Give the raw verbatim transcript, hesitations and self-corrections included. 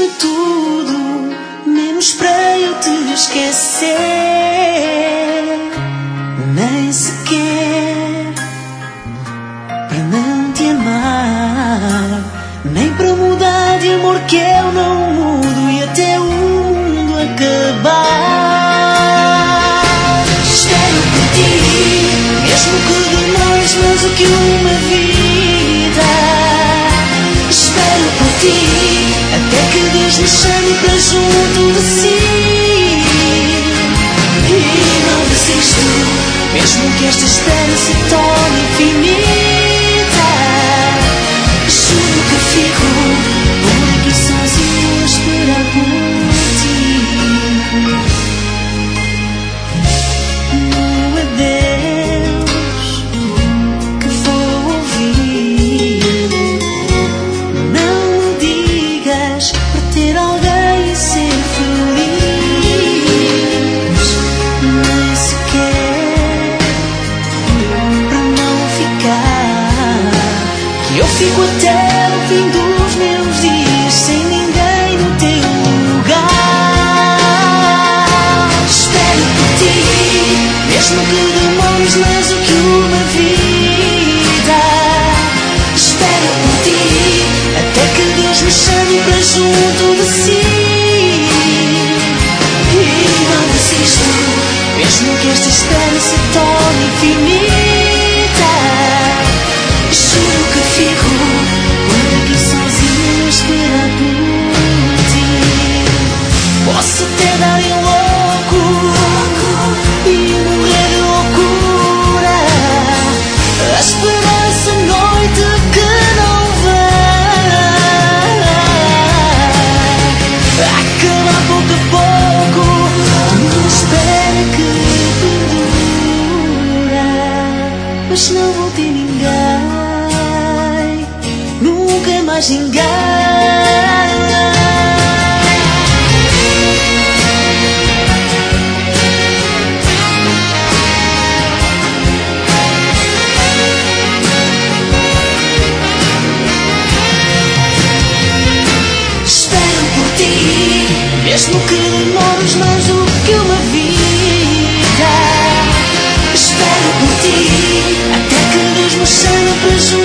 de tudo, menos para eu te esquecer. Nem sequer para não te amar, nem para mudar de amor que eu não mudo e até o mundo acabar. Espero por ti, mesmo que demores mais do que uma vida. Espero por ti, até que Deus me chame para junto de si. E não desisto, mesmo que esta espera se torne infinita. Juro que fico por aqui sozinho a esperar por ti. No adeus que vou ouvir, não me digas para ter alguém e ser feliz. Nem sequer para não ficar, que eu fico até o fim dos meus dias sem ninguém no teu lugar. Espero por ti, mesmo que demores mais do que uma vida. Espero por ti, até que Deus me chame para junto de si. E não desisto, mesmo que esta espera se torne infinita. Juro que fico por aqui sozinho a esperar por ti. Posso até dar em louco e morrer de loucura, a esperar essa noite que não vem, acabar pouco a pouco, uma espera que perdura. Mas não vou ter ninguém, nunca mais ninguém. Espero por ti, mesmo que demores mais do que uma vida. Espero por ti, até que Deus me chame para junto